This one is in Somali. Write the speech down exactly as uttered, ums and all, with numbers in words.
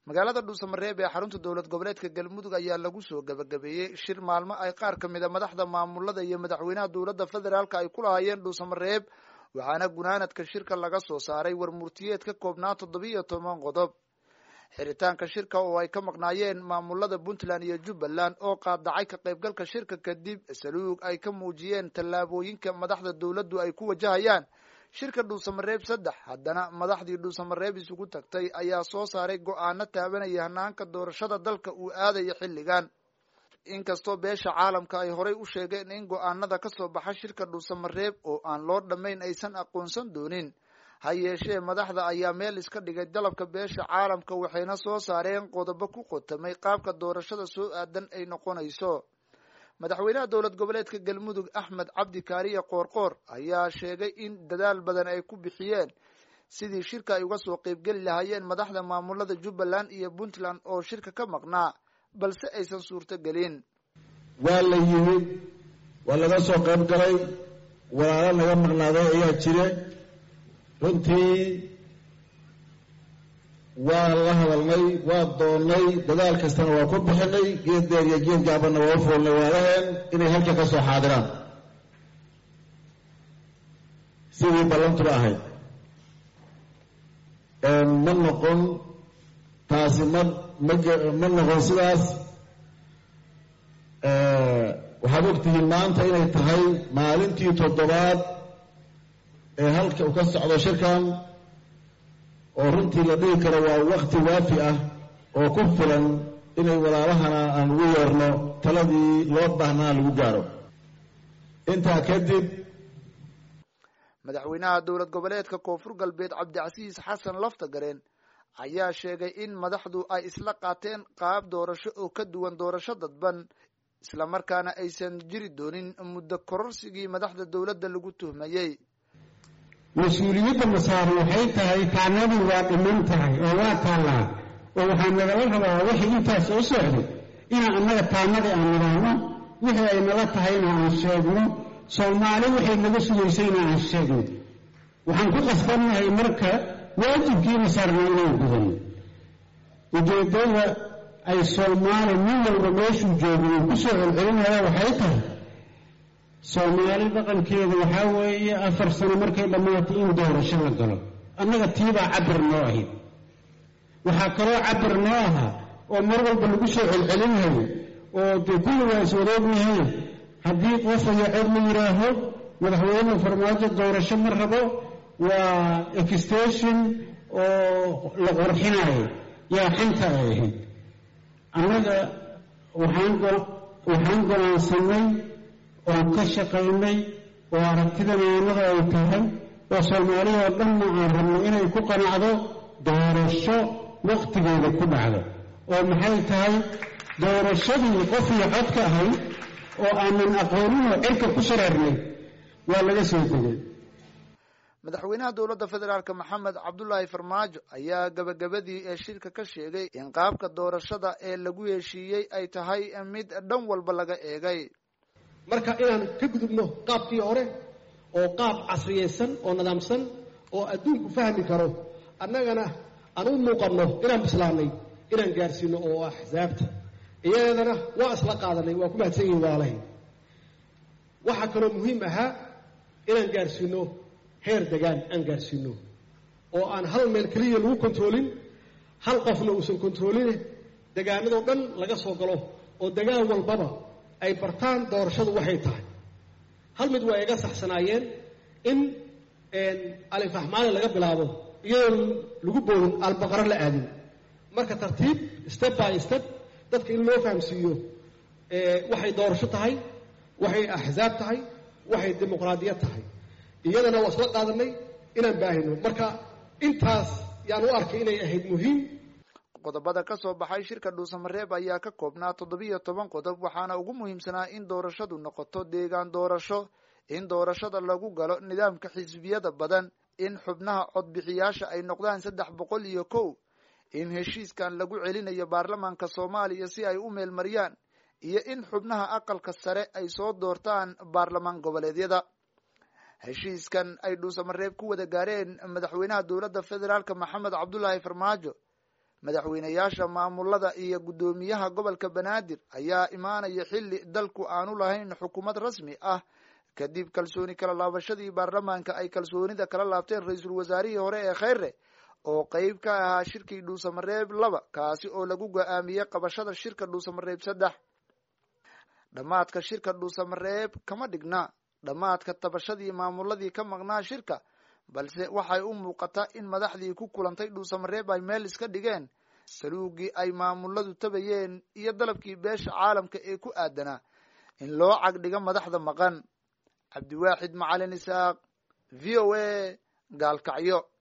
magaalada Dhuusamareeb ee xarunta dowlad goboleedka Galmudug ayaa lagu soo gabagabeeyay shir maalmo ay qaar kamid ah madaxda maamulada iyo madaxweynaha dowladda federaalka ay ku lahaayeen Dhuusamareeb waxaana gunaanadka shirka laga soo saaray warmurtiyeed ka koobnaa toddoba iyo toban qodob. xiritaanka shirka oo ay ka maqnaayeen maamulada Puntland iyo Jubbaland oo qaadacay ka qaybgalka shirka kadib saluug ay ka muujiyeen tallaabooyinka madaxda dowladdu ay ku wajahayaan shirka Dhuusamareeb saddex haddana madaxdii Dhuusamareeb isugu tagtay ayaa soo saaray go'aano taabanaya hanaanka doorashada dalka uu aadayo xilligan. inkastoo beesha caalamka ay horay u sheegeen in go'aanada ka soo baxa shirka Dhuusamareeb oo aan loo dhammayn aysan aqoonsan doonin, ha yeeshee madaxda ayaa meel iska dhigay dalabka beesha caalamka waxayna soo saareen qodobo ku qotamay qaabka doorashada soo aadan ay noqonayso. madaxweynaha dowlad goboleedka Galmudug Axmed Cabdi Kaariye Qoorqoor ayaa sheegay in dadaal badan ay ku bixiyeen sidii shirka ay uga soo qaybgeli lahaayeen madaxda maamulada Jubbaland iyo Puntland oo shirka ka maqnaa balse aysan suurto gelin. waa la yimid waa laga soo qayb galay walaalo naga maqnaaday ayaa jire runtii waa la hadalnay waa doonnay dadaal kastana waa ku bixinay geed dheer iyo geed gaabanna waa u foolnay waalaheen inay halka ka soo xaadiraan sidii ballantuba ahayd. ma noqon taasi ma ma ma noqon sidaas. waxaad ogtihiin maanta inay tahay maalintii toddobaad ee halka uu ka socdo shirkan oo runtii la dhihi karo waa wakti waafi ah oo ku filan inay walaalahana aan ugu yeerno taladii loo baahnaa lagu gaaro. intaa kadib madaxweynaha dowlad goboleedka Koonfur Galbeed Cabdicasiis Xasan Laftagareen ayaa sheegay in madaxdu ay isla qaateen qaab doorasho oo ka duwan doorasho dadban isla markaana aysan jiri doonin muddo kororsigii madaxda dowladda lagu tuhmayay. mas-uuliyadda masaaran waxay tahay taanadu waa dhiman tahay oo waa taallaa oo waxaa nagala rabaa wixii intaas soo socday inaan annaga taanadii aan nidhaahno wixii ay nala tahayna aan sheegno soomaali waxay naga sugaysayna aan sheegno. waxaan ku qasbannahay marka waajibkiina saarnaa inaan gudano. ujeeddada ay soomaali nin walba meeshuu joogo uu ku soo celcelinaya waxay tahay soomaali dhaqankeeda waxaa weeye afar sano markay dhammaatay in doorasho la galo. annaga tiibaa cabir noo ahayd. waxaa kaloo cabir noo ahaa oo mar walba lagu soo celcelinayo oo dee kulligaa is wareegnahayn haddii qof iyo cod la yidhaaho madaxweyne farmaajo doorasho ma rabo waa extension oo la qurxinayo yaa xanta ay ahayd. annaga waxaan waxaan go'aansanay oon ka shaqaynay oo aragtidaneenada ay tahay oo soomaaliya oo dhanna aan rabno inay ku qanacdo doorasho waqtigeeda ku dhacdo oo maxay tahay doorashadii qof iyo cod ka ahayd oo aanan aqooninoo cirka ku shareernay waa laga soo degay. madaxweynaha dowladda federaalka Maxamed Cabdullaahi Farmaajo ayaa gabagabadii ee shirka ka sheegay in qaabka doorashada ee lagu heshiiyey ay tahay mid dhan walba laga eegay. marka inaan ka gudubno qaabkii hore oo qaab casriyeysan oo nidaamsan oo adduunku fahmi karo annagana aan u muuqanno inaan bislaanay inaan gaarsiino oo axsaabta iyadana waa isla qaadanay waa ku mahadsan yihiin walaalahay. waxaa kaloo muhiim ahaa inaan gaarsiino heer degaan aan gaarsiino oo aan hal meel keliya lagu kontroolin hal qofna uusan kontroolin degaanadoo dhan laga soo galo oo degaan walbaba ay bartaan doorashadu waxay tahay. hal mid waa iga saxsanaayeen in alifaxmaali laga bilaabo iyadoo lagu boodin albaqaro la aadin. marka tartiib step by step dadka in loo fahamsiiyo waxay doorasho tahay waxay axsaab tahay waxay dimuqraadiyad tahay iyadana waa isla qaadanay inaan baahino. marka intaas yaan u arkay inay ahayd muhiim. qodobada ka soo baxay shirka Dhuusamareeb ayaa ka koobnaa toddoba iyo toban qodob waxaana ugu muhiimsanaa in doorashadu noqoto deegaan doorasho, in doorashada lagu galo nidaamka xisbiyada badan, in xubnaha codbixiyaasha ay noqdaan saddex boqol iyo kow, in heshiiskan lagu celinayo baarlamaanka Soomaaliya si ay u meelmariyaan, iyo in xubnaha aqalka sare ay soo doortaan baarlamaan goboleedyada. heshiiskan ay Dhuusamareeb ku wada gaareen madaxweynaha dowladda federaalka Maxamed Cabdullaahi Farmaajo, madaxweynayaasha maamulada iyo guddoomiyaha gobolka banaadir ayaa imaanaya xilli dalku aanu lahayn xukuumad rasmi ah kadib kalsooni kala laabashadii baarlamaanka ay kalsoonida kala laabteen ra-iisul wasaarihii hore ee kheyre oo qeyb ka ahaa shirkii dhuusamareeb laba kaasi oo lagu go-aamiyey qabashada shirka dhuusamareeb saddex dhammaadka shirka dhuusamareeb kama dhigna dhammaadka tabashadii maamuladii ka maqnaa shirka balse waxay u muuqataa in madaxdii ku kulantay dhuusamareeb ay meel iska dhigeen saluugii ay maamuladu tabayeen iyo dalabkii beesha caalamka ee ku aadanaa in loo cagdhigo madaxda maqan cabdiwaaxid macalin isaaq v o a gaalkacyo